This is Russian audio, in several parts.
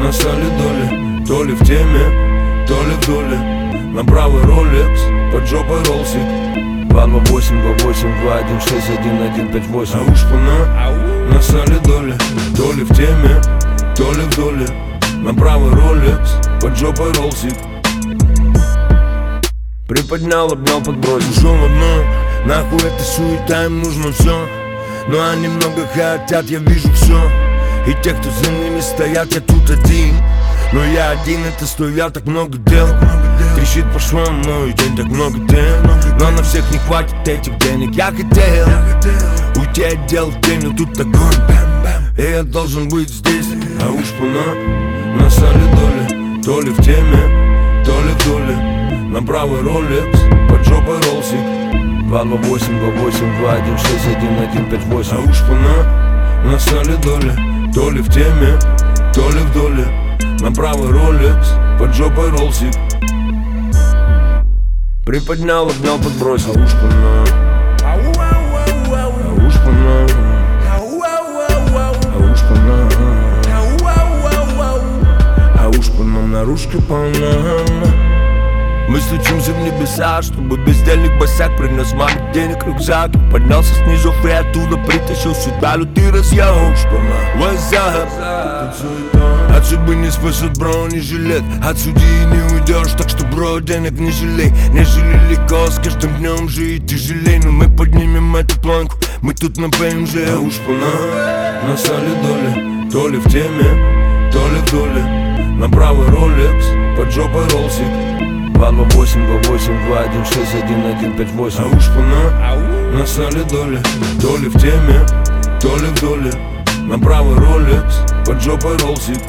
на солидоле. То ли в теме, то ли в доле. На правый Rolex, под жопой ролсик. 228, 28, 216, 1158. А уж на солидоле. То ли в теме, то ли в доле. На правый Rolex, под жопой ролсик. Приподнял, обнял, подбросил. Шел одно, нахуй эта суета, им нужно все. Но они много хотят, я вижу все. И те, кто за ними стоят, я тут один. Но я один, это стоят так много дел. Трещит по швам, мой день, так много дел. Но на всех не хватит этих денег. Я хотел уйти от дел в день, но тут огонь. И я должен быть здесь. А уж на солидоле. То ли в теме, то ли в доле. На правый Rolex, под жопой ролсик. 228, 228, 216, 1158. А уж на солидоле. То ли в теме, то ли в доле. На правый Rolex, под жопой ролсик. Приподнял, обнял, подбросил. А уж наружка полна. Мы стучимся в небеса, чтобы бездельник босяк принес маме денег рюкзак. Поднялся снизу и оттуда притащил сюда лютый разъем. What's up? От судьбы не спасет бронежилет. От судьи не уйдешь, так что бро, денег не жалей. Нежели легко, с каждым днем жить тяжелей. Но мы поднимем эту планку, мы тут на ПМЖ. А уж на солидоле. То ли в теме, то ли в доле. На правый Rolex, под жопой ролсик. 228, 228, 216, 1158. А уж на солидоле. То ли в теме, то ли в доле. На правый Rolex, под жопой ролсик.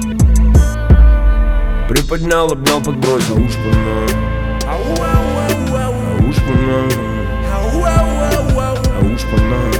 Приподнял, обнял, подбросил. А уж на